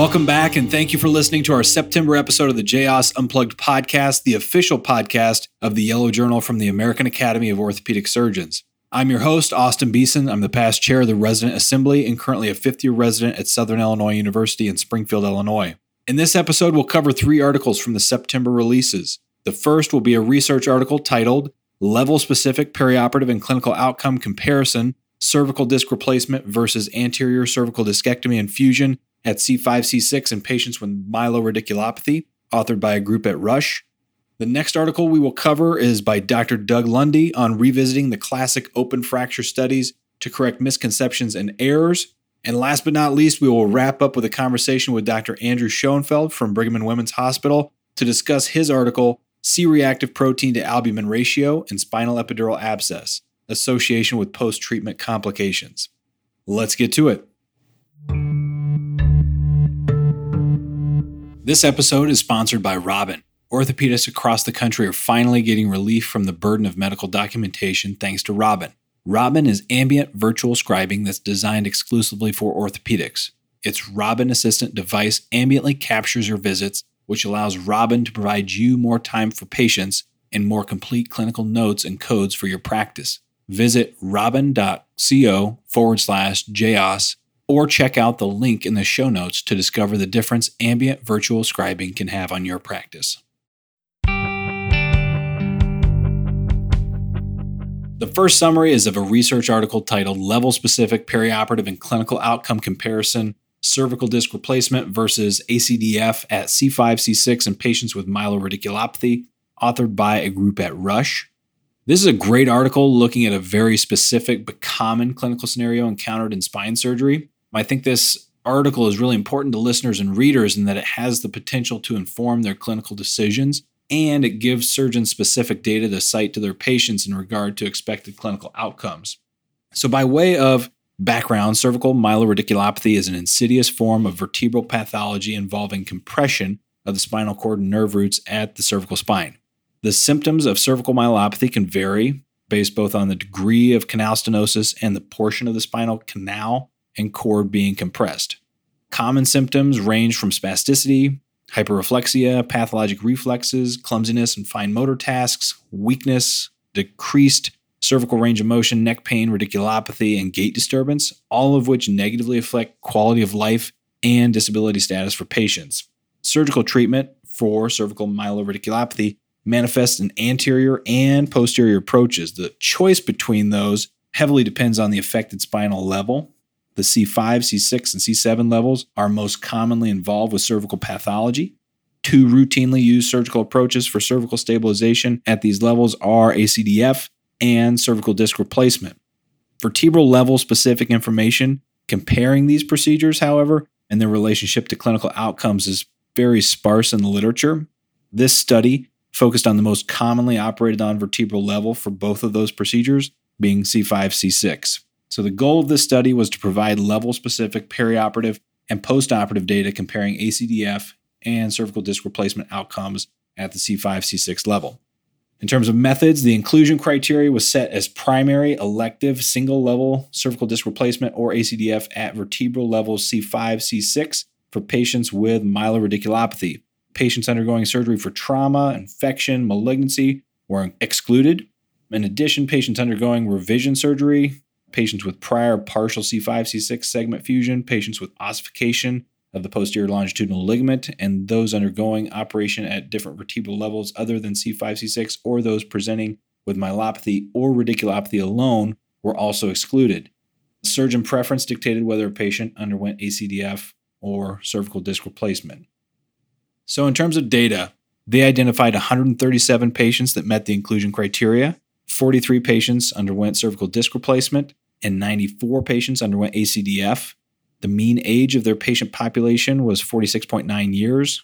Welcome back, and thank you for listening to our September episode of the JOS Unplugged podcast, the official podcast of the Yellow Journal from the American Academy of Orthopedic Surgeons. I'm your host, Austin Beeson. I'm the past chair of the Resident Assembly and currently a fifth-year resident at Southern Illinois University in Springfield, Illinois. In this episode, we'll cover 3 articles from the September releases. The first will be a research article titled Level-Specific Perioperative and Clinical Outcome Comparison, Cervical Disc Replacement versus Anterior Cervical Discectomy and Fusion at C5-C6 in patients with myeloradiculopathy, authored by a group at Rush. The next article we will cover is by Dr. Doug Lundy on revisiting the classic open fracture studies to correct misconceptions and errors. And last but not least, we will wrap up with a conversation with Dr. Andrew Schoenfeld from Brigham and Women's Hospital to discuss his article, C-reactive protein to albumin ratio in spinal epidural abscess, association with post-treatment complications. Let's get to it. This episode is sponsored by Robin. Orthopedists across the country are finally getting relief from the burden of medical documentation thanks to Robin. Robin is ambient virtual scribing that's designed exclusively for orthopedics. Its Robin Assistant device ambiently captures your visits, which allows Robin to provide you more time for patients and more complete clinical notes and codes for your practice. Visit robin.co/JOS or check out the link in the show notes to discover the difference ambient virtual scribing can have on your practice. The first summary is of a research article titled Level-Specific Perioperative and Clinical Outcome Comparison, Cervical Disc Replacement versus ACDF at C5-C6 in patients with myeloradiculopathy, authored by a group at Rush. This is a great article looking at a very specific but common clinical scenario encountered in spine surgery. I think this article is really important to listeners and readers in that it has the potential to inform their clinical decisions, and it gives surgeons specific data to cite to their patients in regard to expected clinical outcomes. So by way of background, cervical myeloradiculopathy is an insidious form of vertebral pathology involving compression of the spinal cord and nerve roots at the cervical spine. The symptoms of cervical myelopathy can vary based both on the degree of canal stenosis and the portion of the spinal canal and cord being compressed. Common symptoms range from spasticity, hyperreflexia, pathologic reflexes, clumsiness and fine motor tasks, weakness, decreased cervical range of motion, neck pain, radiculopathy, and gait disturbance, all of which negatively affect quality of life and disability status for patients. Surgical treatment for cervical myeloradiculopathy manifests in anterior and posterior approaches. The choice between those heavily depends on the affected spinal level. The C5, C6, and C7 levels are most commonly involved with cervical pathology. 2 routinely used surgical approaches for cervical stabilization at these levels are ACDF and cervical disc replacement. Vertebral level specific information comparing these procedures, however, and their relationship to clinical outcomes is very sparse in the literature. This study focused on the most commonly operated on vertebral level for both of those procedures, being C5, C6. So the goal of this study was to provide level-specific perioperative and postoperative data comparing ACDF and cervical disc replacement outcomes at the C5, C6 level. In terms of methods, the inclusion criteria was set as primary elective single-level cervical disc replacement or ACDF at vertebral levels C5, C6 for patients with myeloradiculopathy. Patients undergoing surgery for trauma, infection, malignancy were excluded. In addition, patients undergoing revision surgery, patients with prior partial C5, C6 segment fusion, patients with ossification of the posterior longitudinal ligament, and those undergoing operation at different vertebral levels other than C5, C6, or those presenting with myelopathy or radiculopathy alone were also excluded. Surgeon preference dictated whether a patient underwent ACDF or cervical disc replacement. So in terms of data, they identified 137 patients that met the inclusion criteria, 43 patients underwent cervical disc replacement, and 94 patients underwent ACDF. The mean age of their patient population was 46.9 years.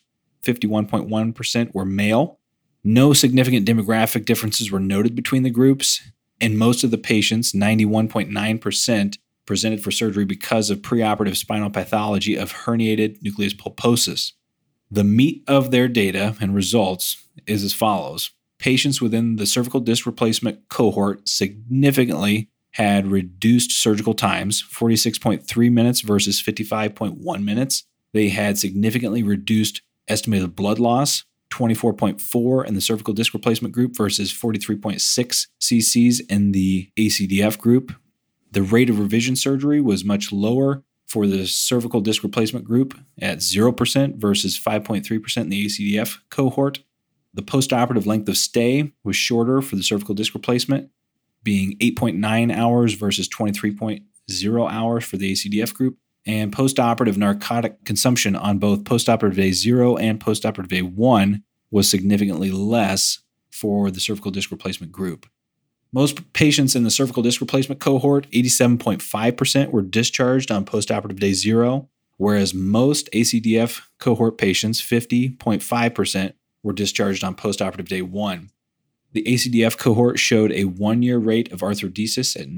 51.1% were male. No significant demographic differences were noted between the groups, and most of the patients, 91.9%, presented for surgery because of preoperative spinal pathology of herniated nucleus pulposus. The meat of their data and results is as follows. Patients within the cervical disc replacement cohort significantly had reduced surgical times, 46.3 minutes versus 55.1 minutes. They had significantly reduced estimated blood loss, 24.4 in the cervical disc replacement group versus 43.6 cc's in the ACDF group. The rate of revision surgery was much lower for the cervical disc replacement group at 0% versus 5.3% in the ACDF cohort. The postoperative length of stay was shorter for the cervical disc replacement, being 8.9 hours versus 23.0 hours for the ACDF group. And postoperative narcotic consumption on both postoperative day 0 and postoperative day 1 was significantly less for the cervical disc replacement group. Most patients in the cervical disc replacement cohort, 87.5%, were discharged on postoperative day 0, whereas most ACDF cohort patients, 50.5%, were discharged on postoperative day 1. The ACDF cohort showed a 1-year rate of arthrodesis at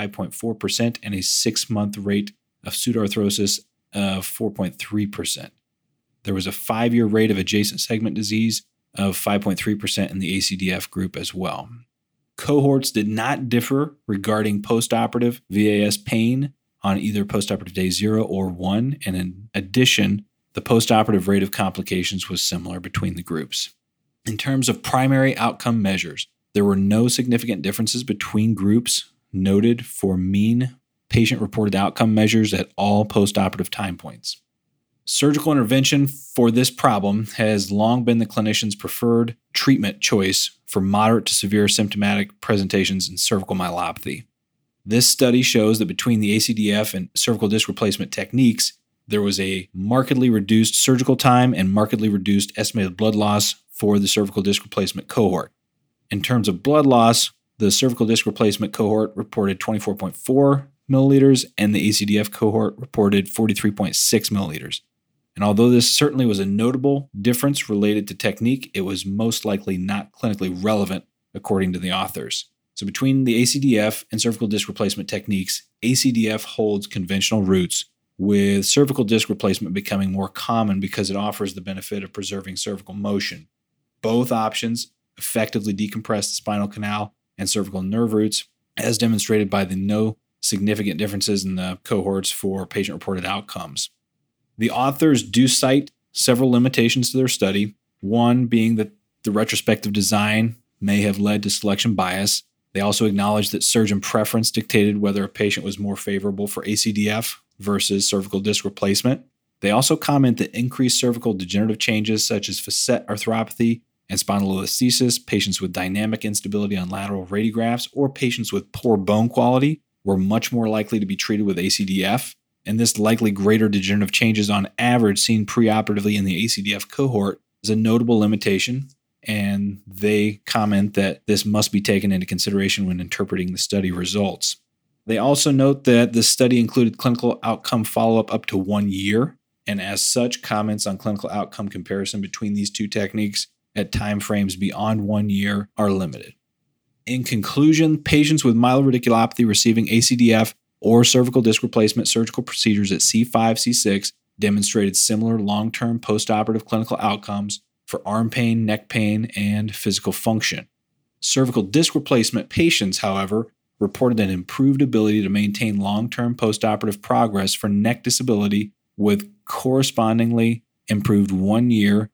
95.4% and a 6-month rate of pseudoarthrosis of 4.3%. There was a 5-year rate of adjacent segment disease of 5.3% in the ACDF group as well. Cohorts did not differ regarding postoperative VAS pain on either postoperative day 0 or 1, and in addition, the postoperative rate of complications was similar between the groups. In terms of primary outcome measures, there were no significant differences between groups noted for mean patient-reported outcome measures at all postoperative time points. Surgical intervention for this problem has long been the clinician's preferred treatment choice for moderate to severe symptomatic presentations in cervical myelopathy. This study shows that between the ACDF and cervical disc replacement techniques, there was a markedly reduced surgical time and markedly reduced estimated blood loss for the cervical disc replacement cohort. In terms of blood loss, the cervical disc replacement cohort reported 24.4 milliliters and the ACDF cohort reported 43.6 milliliters. And although this certainly was a notable difference related to technique, it was most likely not clinically relevant according to the authors. So between the ACDF and cervical disc replacement techniques, ACDF holds conventional roots, with cervical disc replacement becoming more common because it offers the benefit of preserving cervical motion. Both options effectively decompress the spinal canal and cervical nerve roots, as demonstrated by the no significant differences in the cohorts for patient-reported outcomes. The authors do cite several limitations to their study, one being that the retrospective design may have led to selection bias. They also acknowledge that surgeon preference dictated whether a patient was more favorable for ACDF versus cervical disc replacement. They also comment that increased cervical degenerative changes such as facet arthropathy and spondylolisthesis, patients with dynamic instability on lateral radiographs, or patients with poor bone quality were much more likely to be treated with ACDF, and this likely greater degenerative changes on average seen preoperatively in the ACDF cohort is a notable limitation, and they comment that this must be taken into consideration when interpreting the study results. They also note that the study included clinical outcome follow-up up to 1 year, and as such, comments on clinical outcome comparison between these two techniques at time frames beyond 1 year are limited. In conclusion, patients with myeloradiculopathy receiving ACDF or cervical disc replacement surgical procedures at C5, C6 demonstrated similar long-term postoperative clinical outcomes for arm pain, neck pain, and physical function. Cervical disc replacement patients, however, reported an improved ability to maintain long-term postoperative progress for neck disability with correspondingly improved 1-year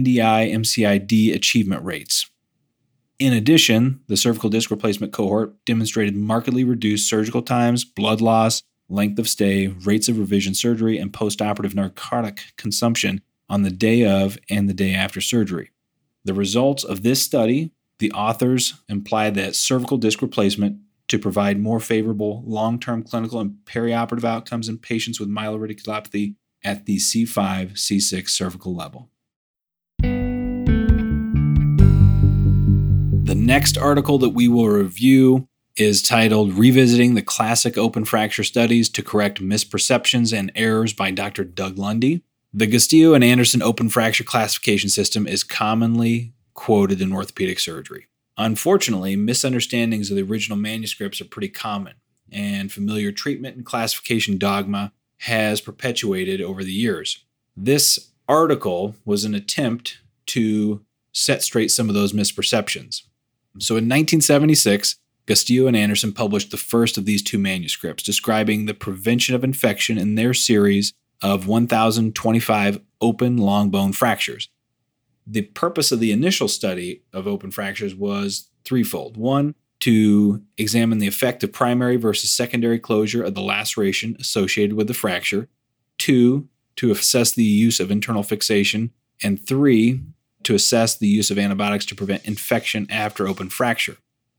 NDI-MCID achievement rates. In addition, the cervical disc replacement cohort demonstrated markedly reduced surgical times, blood loss, length of stay, rates of revision surgery, and postoperative narcotic consumption on the day of and the day after surgery. The results of this study, the authors implied that cervical disc replacement to provide more favorable long-term clinical and perioperative outcomes in patients with myeloradiculopathy at the C5, C6 cervical level. The next article that we will review is titled Revisiting the Classic Open Fracture Studies to Correct Misperceptions and Errors by Dr. Doug Lundy. The Gastillo and Anderson open fracture classification system is commonly quoted in orthopedic surgery. Unfortunately, misunderstandings of the original manuscripts are pretty common, and familiar treatment and classification dogma has perpetuated over the years. This article was an attempt to set straight some of those misperceptions. So in 1976, Gastillo and Anderson published the first of these two manuscripts describing the prevention of infection in their series of 1,025 open long bone fractures. The purpose of the initial study of open fractures was threefold. One, to examine the effect of primary versus secondary closure of the laceration associated with the fracture. Two, to assess the use of internal fixation. And three, to assess the use of antibiotics to prevent infection after open fracture.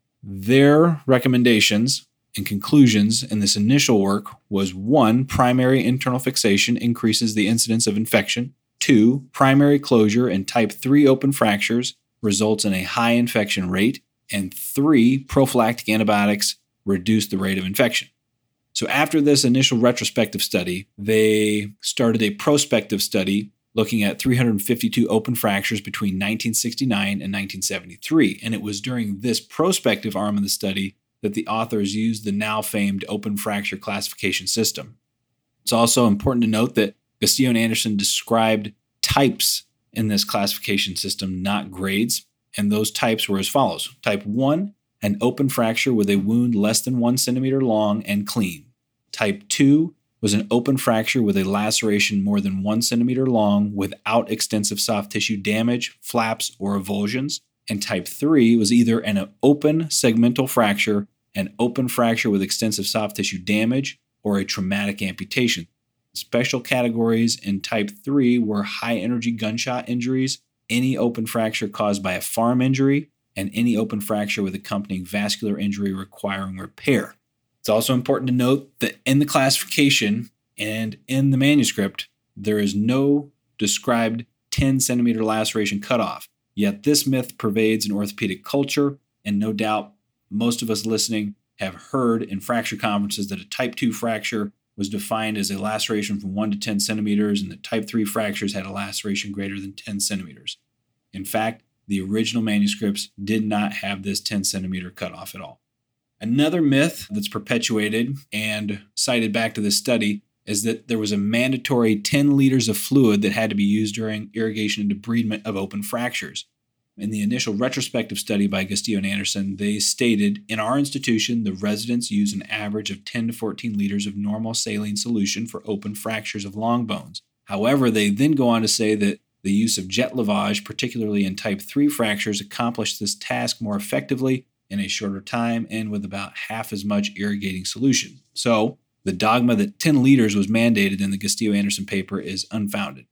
Their recommendations and conclusions in this initial work was: 1, primary internal fixation increases the incidence of infection. 2, primary closure in type 3 open fractures results in a high infection rate. And 3, prophylactic antibiotics reduce the rate of infection. So after this initial retrospective study, they started a prospective study looking at 352 open fractures between 1969 and 1973. And it was during this prospective arm of the study that the authors used the now famed open fracture classification system. It's also important to note that Gastillo and Anderson described types in this classification system, not grades. And those types were as follows. Type 1, an open fracture with a wound less than 1 centimeter long and clean. Type 2 was an open fracture with a laceration more than 1 centimeter long without extensive soft tissue damage, flaps, or avulsions. And type 3 was either an open segmental fracture, an open fracture with extensive soft tissue damage, or a traumatic amputation. Special categories in type 3 were high-energy gunshot injuries, any open fracture caused by a farm injury, and any open fracture with accompanying vascular injury requiring repair. It's also important to note that in the classification and in the manuscript, there is no described 10 centimeter laceration cutoff. Yet this myth pervades in orthopedic culture, and no doubt most of us listening have heard in fracture conferences that a type 2 fracture was defined as a laceration from 1 to 10 centimeters, and that type 3 fractures had a laceration greater than 10 centimeters. In fact, the original manuscripts did not have this 10 centimeter cutoff at all. Another myth that's perpetuated and cited back to this study is that there was a mandatory 10 liters of fluid that had to be used during irrigation and debridement of open fractures. In the initial retrospective study by Gastillo and Anderson, they stated, in our institution, the residents use an average of 10 to 14 liters of normal saline solution for open fractures of long bones. However, they then go on to say that the use of jet lavage, particularly in type 3 fractures, accomplished this task more effectively in a shorter time and with about half as much irrigating solution. So, the dogma that 10 liters was mandated in the Gastillo-Anderson paper is unfounded.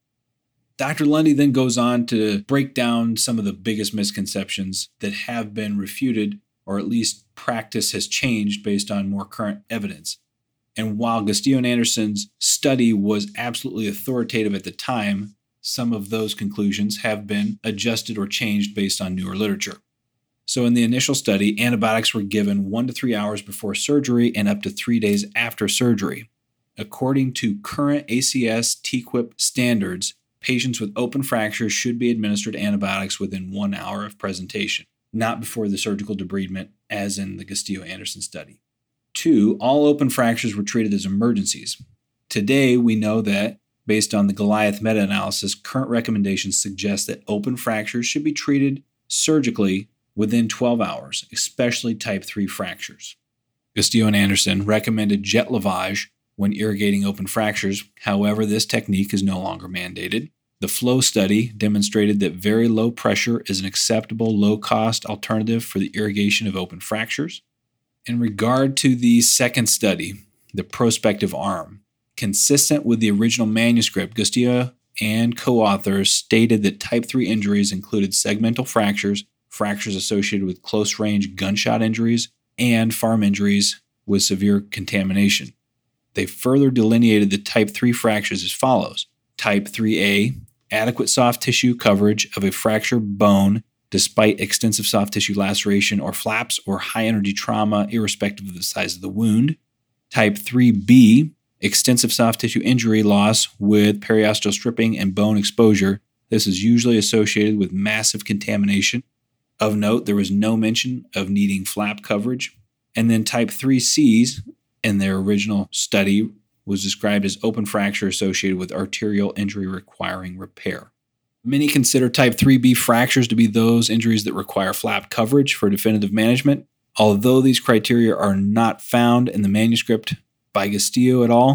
Dr. Lundy then goes on to break down some of the biggest misconceptions that have been refuted, or at least practice has changed based on more current evidence. And while Gastillo and Anderson's study was absolutely authoritative at the time, some of those conclusions have been adjusted or changed based on newer literature. So in the initial study, antibiotics were given 1 to 3 hours before surgery and up to 3 days after surgery. According to current ACS TQIP standards, patients with open fractures should be administered antibiotics within 1 hour of presentation, not before the surgical debridement, as in the Gastillo-Anderson study. 2, all open fractures were treated as emergencies. Today, we know that, based on the Goliath meta-analysis, current recommendations suggest that open fractures should be treated surgically within 12 hours, especially type 3 fractures. Gastillo and Anderson recommended jet lavage when irrigating open fractures. However, this technique is no longer mandated. The FLOW study demonstrated that very low pressure is an acceptable low-cost alternative for the irrigation of open fractures. In regard to the second study, the prospective arm, consistent with the original manuscript, Gastillo and co-authors stated that type 3 injuries included segmental fractures, fractures associated with close-range gunshot injuries, and farm injuries with severe contamination. They further delineated the type 3 fractures as follows. Type 3A, adequate soft tissue coverage of a fractured bone despite extensive soft tissue laceration or flaps or high-energy trauma irrespective of the size of the wound. Type 3B, extensive soft tissue injury loss with periosteal stripping and bone exposure. This is usually associated with massive contamination. Of note, there was no mention of needing flap coverage. And then type 3Cs, in their original study, was described as open fracture associated with arterial injury requiring repair. Many consider type 3B fractures to be those injuries that require flap coverage for definitive management. Although these criteria are not found in the manuscript by Gastillo et al.,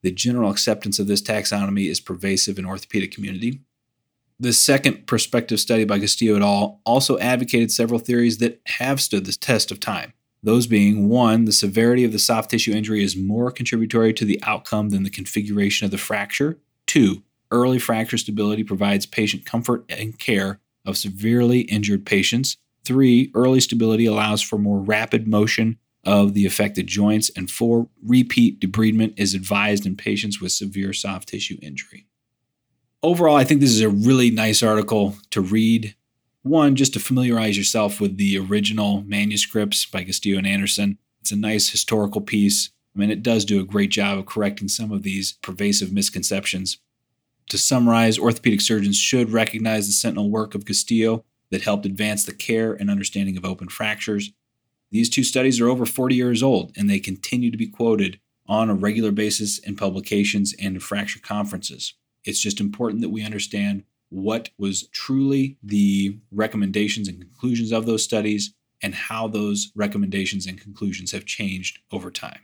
The general acceptance of this taxonomy is pervasive in the orthopedic community. The second prospective study by Castillo et al. Also advocated several theories that have stood the test of time. Those being, 1, the severity of the soft tissue injury is more contributory to the outcome than the configuration of the fracture. 2, early fracture stability provides patient comfort and care of severely injured patients. 3, early stability allows for more rapid motion of the affected joints. And 4, repeat debridement is advised in patients with severe soft tissue injury. Overall, I think this is a really nice article to read. 1, just to familiarize yourself with the original manuscripts by Castillo and Anderson. It's a nice historical piece. I mean, it does do a great job of correcting some of these pervasive misconceptions. To summarize, orthopedic surgeons should recognize the sentinel work of Castillo that helped advance the care and understanding of open fractures. These 2 studies are over 40 years old, and they continue to be quoted on a regular basis in publications and in fracture conferences. It's just important that we understand what was truly the recommendations and conclusions of those studies and how those recommendations and conclusions have changed over time.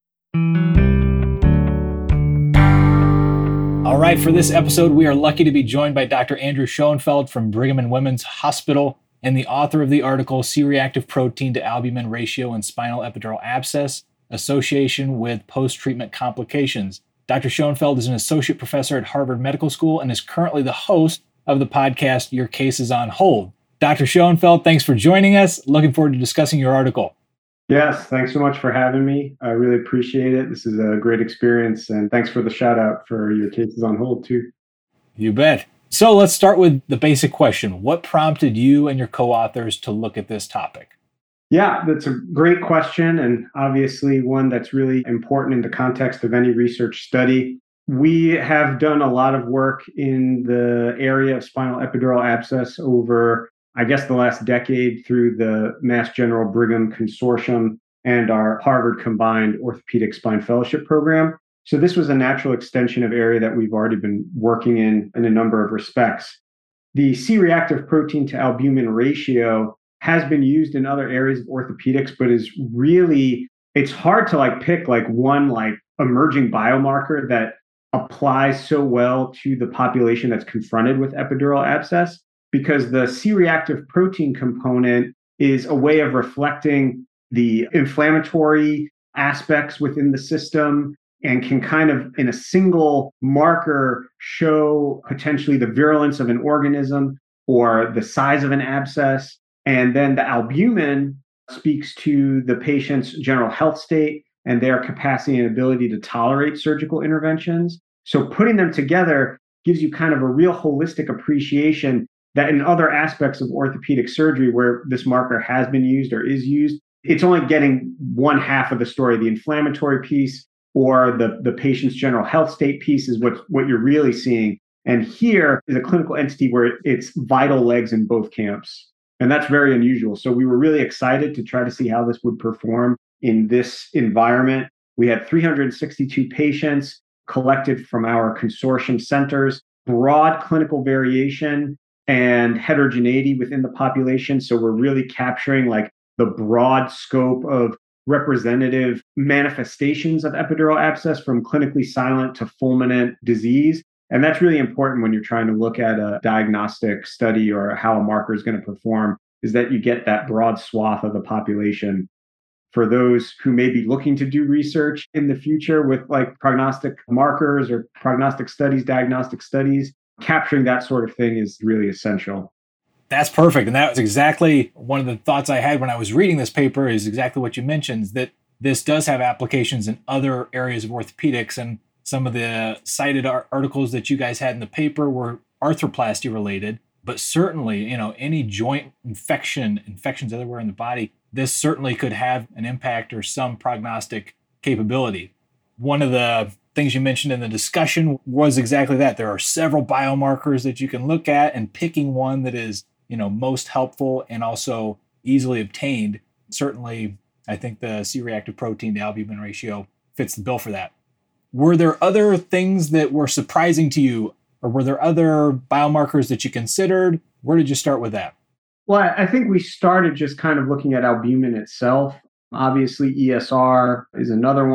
All right, for this episode, we are lucky to be joined by Dr. Andrew Schoenfeld from Brigham and Women's Hospital and the author of the article, C-reactive protein to albumin ratio in spinal epidural abscess, association with post-treatment complications. Dr. Schoenfeld is an associate professor at Harvard Medical School and is currently the host of the podcast, Your Case is on Hold. Dr. Schoenfeld, thanks for joining us. Looking forward to discussing your article. Yes, thanks so much for having me. I really appreciate it. This is a great experience, and thanks for the shout out for Your Case is on Hold too. You bet. So let's start with the basic question. What prompted you and your co-authors to look at this topic? Yeah, that's a great question, and obviously one that's really important in the context of any research study. We have done a lot of work in the area of spinal epidural abscess over, I guess, the last decade through the Mass General Brigham Consortium and our Harvard Combined Orthopedic Spine Fellowship Program. So this was a natural extension of area that we've already been working in a number of respects. The C-reactive protein to albumin ratio has been used in other areas of orthopedics, but is really, it's hard to pick one emerging biomarker that applies so well to the population that's confronted with epidural abscess, because the C-reactive protein component is a way of reflecting the inflammatory aspects within the system and can kind of, in a single marker, show potentially the virulence of an organism or the size of an abscess. And then the albumin speaks to the patient's general health state and their capacity and ability to tolerate surgical interventions. So putting them together gives you kind of a real holistic appreciation that in other aspects of orthopedic surgery where this marker has been used or is used, it's only getting one half of the story. The inflammatory piece or the patient's general health state piece is what you're really seeing. And here is a clinical entity where it's vital legs in both camps. And that's very unusual. So we were really excited to try to see how this would perform in this environment. We had 362 patients collected from our consortium centers, broad clinical variation and heterogeneity within the population. So we're really capturing the broad scope of representative manifestations of epidural abscess from clinically silent to fulminant disease. And that's really important when you're trying to look at a diagnostic study or how a marker is going to perform, is that you get that broad swath of the population. For those who may be looking to do research in the future with prognostic markers or prognostic studies, diagnostic studies, capturing that sort of thing is really essential. That's perfect. And that was exactly one of the thoughts I had when I was reading this paper, is exactly what you mentioned, that this does have applications in other areas of orthopedics. And some of the cited articles that you guys had in the paper were arthroplasty related, but certainly, any joint infections everywhere in the body, this certainly could have an impact or some prognostic capability. One of the things you mentioned in the discussion was exactly that. There are several biomarkers that you can look at, and picking one that is, most helpful and also easily obtained. Certainly, I think the C-reactive protein to albumin ratio fits the bill for that. Were there other things that were surprising to you, or were there other biomarkers that you considered? Where did you start with that? Well, I think we started just kind of looking at albumin itself. Obviously, ESR is another one.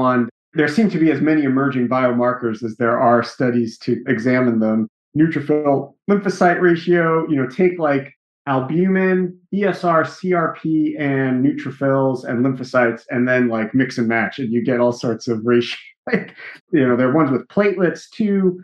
there seem to be as many emerging biomarkers as there are studies to examine them. Neutrophil lymphocyte ratio, take like albumin, ESR, CRP, and neutrophils and lymphocytes, and then like mix and match, and you get all sorts of ratio. Like, there are ones with platelets too.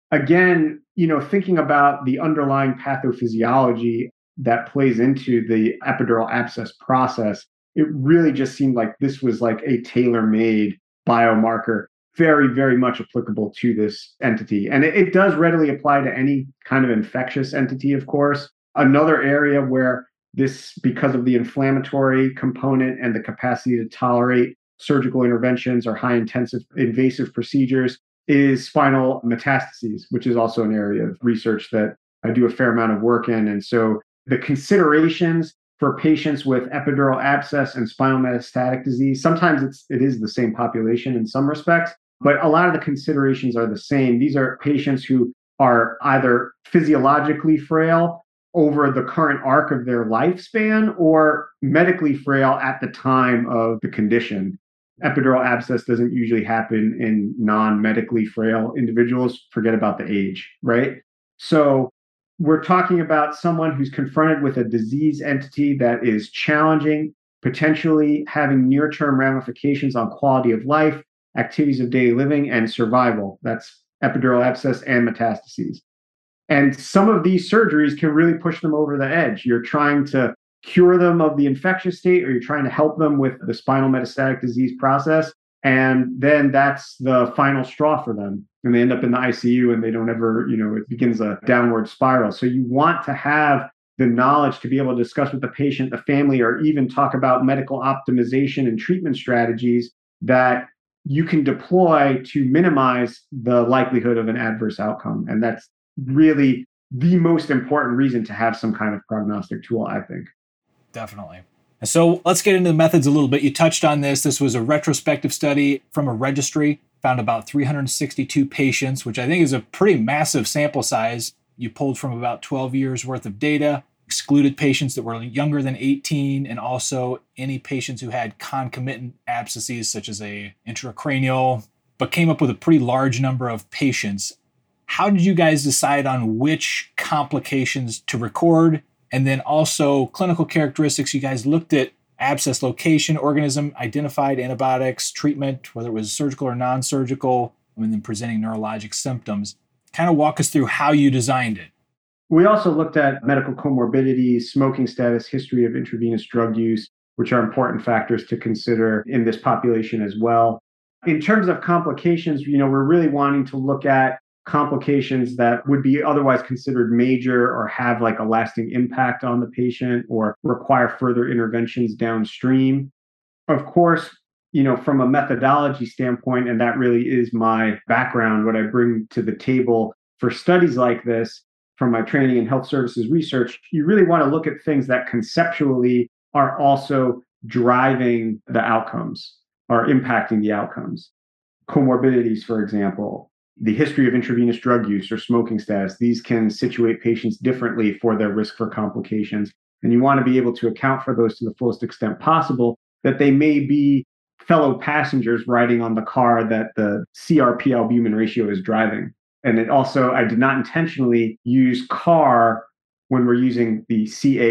Again, thinking about the underlying pathophysiology that plays into the epidural abscess process, it really just seemed like this was like a tailor-made biomarker, very, very much applicable to this entity. And it does readily apply to any kind of infectious entity, of course. Another area where this, because of the inflammatory component and the capacity to tolerate surgical interventions or high intensive invasive procedures, is spinal metastases, which is also an area of research that I do a fair amount of work in. And so the considerations for patients with epidural abscess and spinal metastatic disease, sometimes it is the same population in some respects, but a lot of the considerations are the same. These are patients who are either physiologically frail over the current arc of their lifespan or medically frail at the time of the condition. Epidural abscess doesn't usually happen in non-medically frail individuals. Forget about the age, right? So we're talking about someone who's confronted with a disease entity that is challenging, potentially having near-term ramifications on quality of life, activities of daily living, and survival. That's epidural abscess and metastases. And some of these surgeries can really push them over the edge. You're trying to cure them of the infectious state, or you're trying to help them with the spinal metastatic disease process. And then that's the final straw for them. And they end up in the ICU and they don't ever, it begins a downward spiral. So you want to have the knowledge to be able to discuss with the patient, the family, or even talk about medical optimization and treatment strategies that you can deploy to minimize the likelihood of an adverse outcome. And that's really the most important reason to have some kind of prognostic tool, I think. Definitely. So let's get into the methods a little bit. You touched on this. This was a retrospective study from a registry, found about 362 patients, which I think is a pretty massive sample size. You pulled from about 12 years worth of data, excluded patients that were younger than 18, and also any patients who had concomitant abscesses, such as a intracranial, but came up with a pretty large number of patients. How did you guys decide on which complications to record? And then also clinical characteristics. You guys looked at abscess location, organism identified, antibiotics, treatment, whether it was surgical or non-surgical, and then presenting neurologic symptoms. Kind of walk us through how you designed it. We also looked at medical comorbidities, smoking status, history of intravenous drug use, which are important factors to consider in this population as well. In terms of complications, we're really wanting to look at complications that would be otherwise considered major or have like a lasting impact on the patient or require further interventions downstream. Of course, from a methodology standpoint, and that really is my background, what I bring to the table for studies like this from my training in health services research, you really want to look at things that conceptually are also driving the outcomes or impacting the outcomes. Comorbidities, for example, the history of intravenous drug use or smoking status, these can situate patients differently for their risk for complications. And you want to be able to account for those to the fullest extent possible, that they may be fellow passengers riding on the car that the CRP albumin ratio is driving. And it also, I did not intentionally use CAR when we're using the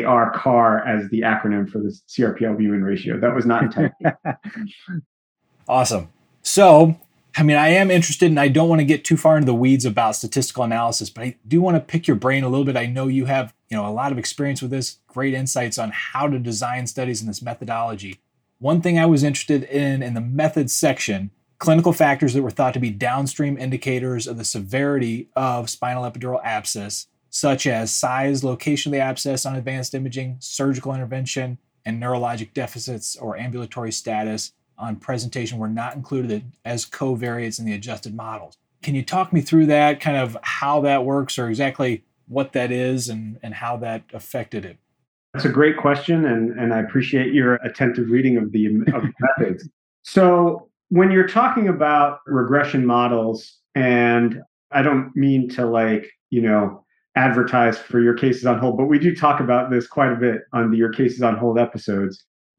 CAR as the acronym for the CRP albumin ratio. That was not intended. Awesome. So, I am interested, and I don't want to get too far into the weeds about statistical analysis, but I do want to pick your brain a little bit. I know you have, a lot of experience with this, great insights on how to design studies in this methodology. One thing I was interested in the methods section, clinical factors that were thought to be downstream indicators of the severity of spinal epidural abscess, such as size, location of the abscess on advanced imaging, surgical intervention, and neurologic deficits or ambulatory status on presentation were not included as covariates in the adjusted models. Can you talk me through that, kind of how that works or exactly what that is and how that affected it? That's a great question, and I appreciate your attentive reading of the methods. So when you're talking about regression models, and I don't mean to advertise for Your Cases on Hold, but we do talk about this quite a bit on the Your Cases on Hold episodes.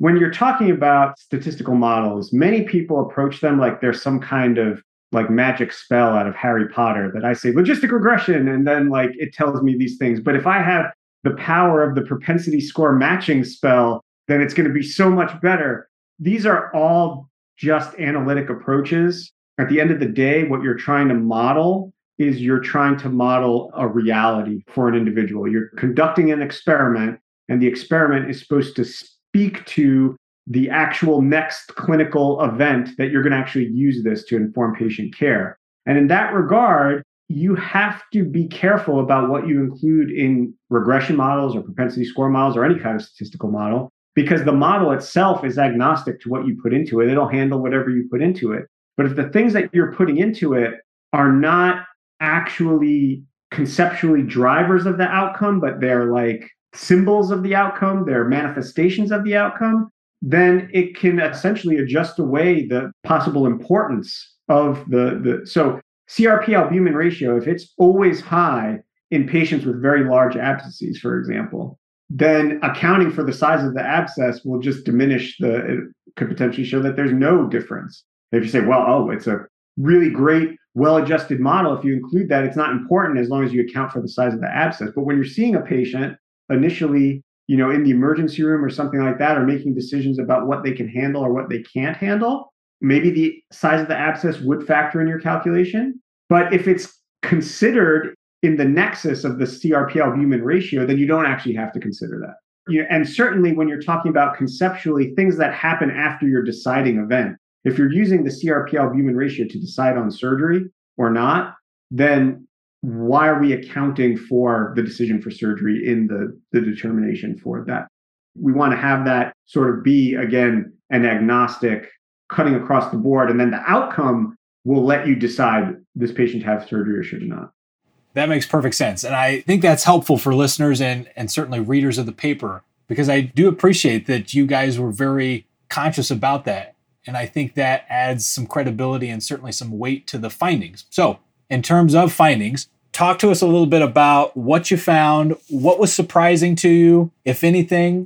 when you're talking about statistical models, many people approach them like there's some kind of like magic spell out of Harry Potter that I say logistic regression and then like it tells me these things. But if I have the power of the propensity score matching spell, then it's going to be so much better. These are all just analytic approaches. At the end of the day, what you're trying to model is you're trying to model a reality for an individual. You're conducting an experiment, and the experiment is supposed to speak to the actual next clinical event that you're going to actually use this to inform patient care. And in that regard, you have to be careful about what you include in regression models or propensity score models or any kind of statistical model, because the model itself is agnostic to what you put into it. It'll handle whatever you put into it. But if the things that you're putting into it are not actually conceptually drivers of the outcome, but they're like symbols of the outcome, they're manifestations of the outcome, then it can essentially adjust away the possible importance of so CRP albumin ratio, if it's always high in patients with very large abscesses, for example, then accounting for the size of the abscess will just diminish it could potentially show that there's no difference. If you say, well, oh, it's a really great, well-adjusted model, if you include that, it's not important as long as you account for the size of the abscess. But when you're seeing a patient initially, in the emergency room or something like that, or making decisions about what they can handle or what they can't handle, maybe the size of the abscess would factor in your calculation. But if it's considered in the nexus of the CRP albumin ratio, then you don't actually have to consider that. And certainly when you're talking about conceptually things that happen after your deciding event, if you're using the CRP albumin ratio to decide on surgery or not, then why are we accounting for the decision for surgery in the determination for that? We want to have that sort of be, again, an agnostic cutting across the board, and then the outcome will let you decide this patient have surgery or should not. That makes perfect sense. And I think that's helpful for listeners and certainly readers of the paper, because I do appreciate that you guys were very conscious about that. And I think that adds some credibility and certainly some weight to the findings. So in terms of findings, talk to us a little bit about what you found, what was surprising to you, if anything.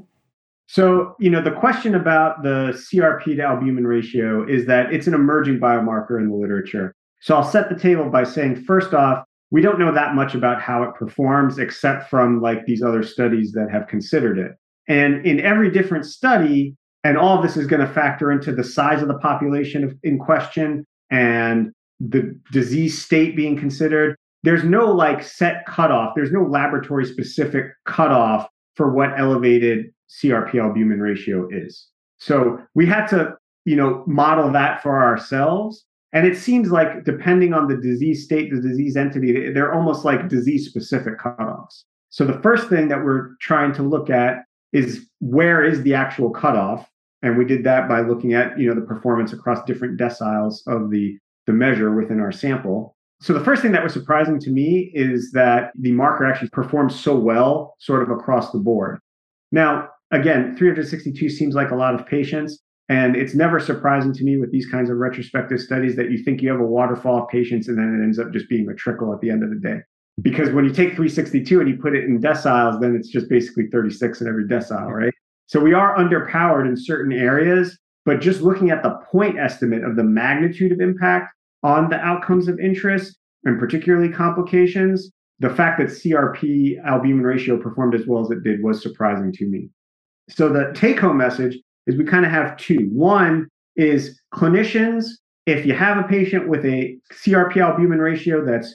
So, the question about the CRP to albumin ratio is that it's an emerging biomarker in the literature. So I'll set the table by saying, first off, we don't know that much about how it performs except from like these other studies that have considered it. And in every different study, and all of this is going to factor into the size of the population in question and the disease state being considered. There's no like set cutoff. There's no laboratory specific cutoff for what elevated CRP albumin ratio is. So we had to, model that for ourselves. And it seems like depending on the disease state, the disease entity, they're almost like disease specific cutoffs. So the first thing that we're trying to look at is where is the actual cutoff? And we did that by looking at, the performance across different deciles of the measure within our sample. So the first thing that was surprising to me is that the marker actually performs so well sort of across the board. Now, again, 362 seems like a lot of patients, and it's never surprising to me with these kinds of retrospective studies that you think you have a waterfall of patients and then it ends up just being a trickle at the end of the day. Because when you take 362 and you put it in deciles, then it's just basically 36 in every decile, right? So we are underpowered in certain areas, but just looking at the point estimate of the magnitude of impact on the outcomes of interest, and particularly complications, the fact that CRP albumin ratio performed as well as it did was surprising to me. So the take-home message is we kind of have two. One is clinicians, if you have a patient with a CRP albumin ratio that's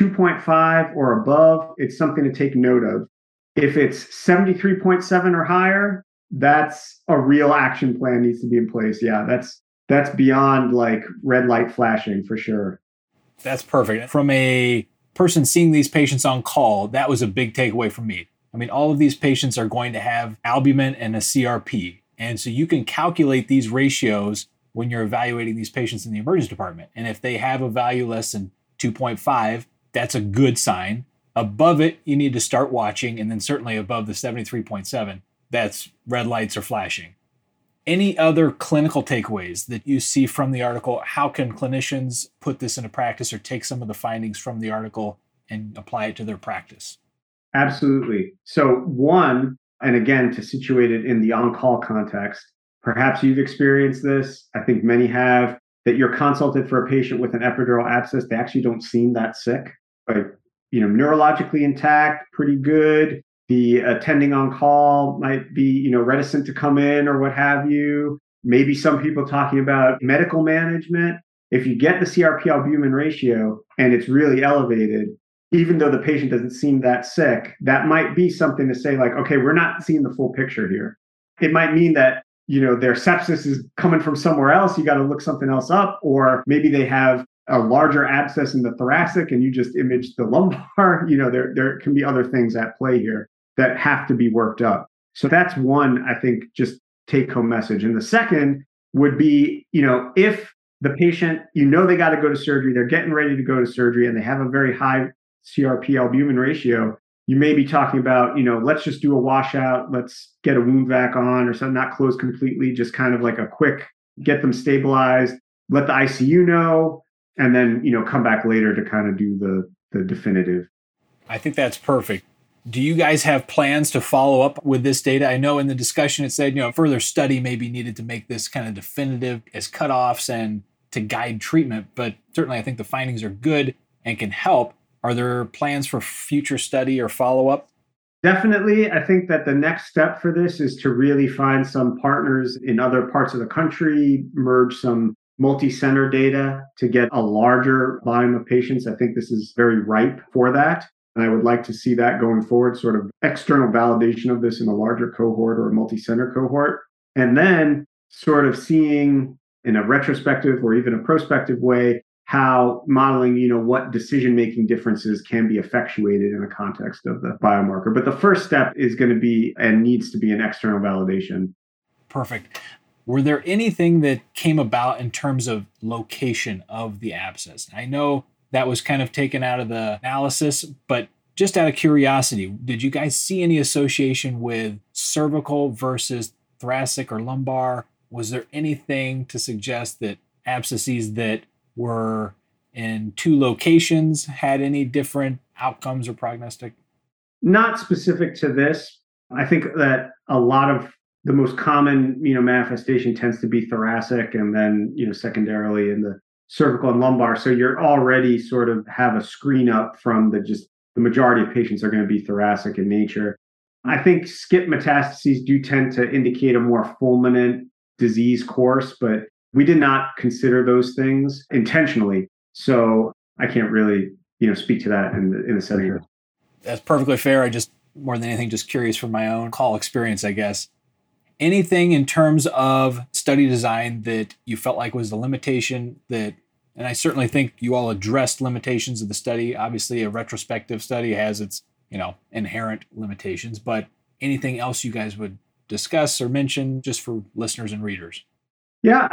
2.5 or above, it's something to take note of. If it's 73.7 or higher, that's a real action plan needs to be in place. Yeah, that's beyond like red light flashing for sure. That's perfect. From a person seeing these patients on call, that was a big takeaway for me. I mean, all of these patients are going to have albumin and a CRP. And so you can calculate these ratios when you're evaluating these patients in the emergency department. And if they have a value less than 2.5, that's a good sign. Above it, you need to start watching. And then certainly above the 73.7, that's red lights are flashing. Any other clinical takeaways that you see from the article? How can clinicians put this into practice or take some of the findings from the article and apply it to their practice? Absolutely. So one, and again, to situate it in the on-call context, Perhaps you've experienced this. I think many have, that you're consulted for a patient with an epidural abscess. They actually don't seem that sick, but neurologically intact, pretty good. The attending on call might be, reticent to come in or what have you. Maybe some people talking about medical management. If you get the CRP albumin ratio and it's really elevated, even though the patient doesn't seem that sick, that might be something to say like, okay, we're not seeing the full picture here. It might mean that, their sepsis is coming from somewhere else. You got to look something else up, or maybe they have a larger abscess in the thoracic and you just imaged the lumbar. There can be other things at play here that have to be worked up. So that's one, I think, just take home message. And the second would be, if the patient, they got to go to surgery, they're getting ready to go to surgery and they have a very high CRP albumin ratio, you may be talking about, let's just do a washout, let's get a wound vac on or something, not close completely, just kind of like a quick, get them stabilized, let the ICU know, and then, come back later to kind of do the definitive. I think that's perfect. Do you guys have plans to follow up with this data? I know in the discussion it said, further study may be needed to make this kind of definitive as cutoffs and to guide treatment, but certainly I think the findings are good and can help. Are there plans for future study or follow-up? Definitely. I think that the next step for this is to really find some partners in other parts of the country, merge some multi-center data to get a larger volume of patients. I think this is very ripe for that. And I would like to see that going forward, sort of external validation of this in a larger cohort or a multi-center cohort. And then sort of seeing in a retrospective or even a prospective way how modeling, what decision-making differences can be effectuated in the context of the biomarker. But the first step is going to be and needs to be an external validation. Perfect. Were there anything that came about in terms of location of the abscess? I know that was kind of taken out of the analysis, but just out of curiosity, did you guys see any association with cervical versus thoracic or lumbar? Was there anything to suggest that abscesses that were in two locations had any different outcomes or prognostic? Not specific to this. I think that a lot of the most common, manifestation tends to be thoracic and then, secondarily in the cervical and lumbar. So you're already sort of have a screen up from the majority of patients are going to be thoracic in nature. I think skip metastases do tend to indicate a more fulminant disease course, but we did not consider those things intentionally. So I can't really, speak to that in the setting. That's perfectly fair. I just, more than anything, just curious from my own call experience, I guess. Anything in terms of study design that you felt like was the limitation that, and I certainly think you all addressed limitations of the study. Obviously, a retrospective study has its, inherent limitations, but anything else you guys would discuss or mention just for listeners and readers? Yeah,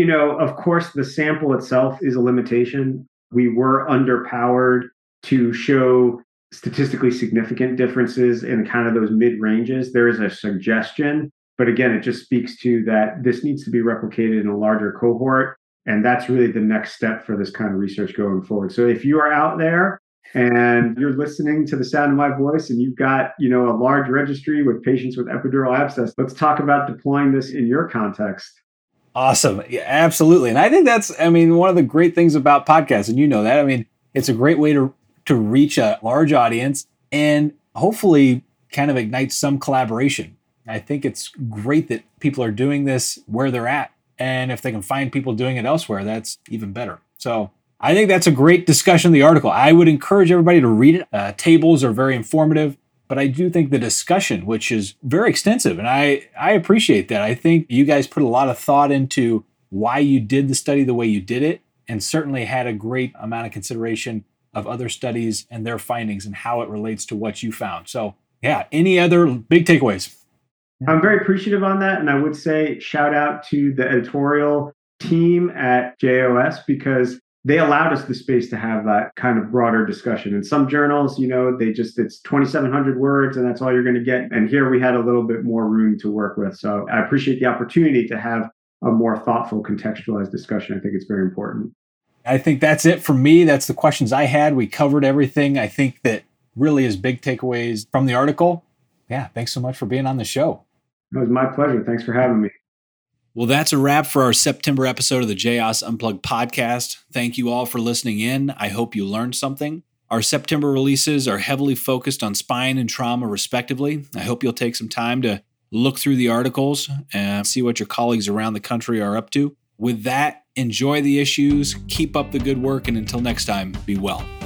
of course, the sample itself is a limitation. We were underpowered to show statistically significant differences in kind of those mid ranges. There is a suggestion, but again, it just speaks to that this needs to be replicated in a larger cohort. And that's really the next step for this kind of research going forward. So if you are out there and you're listening to the sound of my voice and you've got, a large registry with patients with epidural abscess, let's talk about deploying this in your context. Awesome. Yeah, absolutely. And I think that's, one of the great things about podcasts, and you know that. It's a great way to reach a large audience and hopefully kind of ignite some collaboration. I think it's great that people are doing this where they're at. And if they can find people doing it elsewhere, that's even better. So I think that's a great discussion of the article. I would encourage everybody to read it. Tables are very informative. But I do think the discussion, which is very extensive, and I appreciate that. I think you guys put a lot of thought into why you did the study the way you did it, and certainly had a great amount of consideration of other studies and their findings and how it relates to what you found. So yeah, any other big takeaways? I'm very appreciative on that. And I would say shout out to the editorial team at JOS because they allowed us the space to have that kind of broader discussion. In some journals, it's 2,700 words and that's all you're going to get. And here we had a little bit more room to work with. So I appreciate the opportunity to have a more thoughtful, contextualized discussion. I think it's very important. I think that's it for me. That's the questions I had. We covered everything. I think that really is big takeaways from the article. Yeah, thanks so much for being on the show. It was my pleasure. Thanks for having me. Well, that's a wrap for our September episode of the JOS Unplugged podcast. Thank you all for listening in. I hope you learned something. Our September releases are heavily focused on spine and trauma, respectively. I hope you'll take some time to look through the articles and see what your colleagues around the country are up to. With that, enjoy the issues, keep up the good work, and until next time, be well.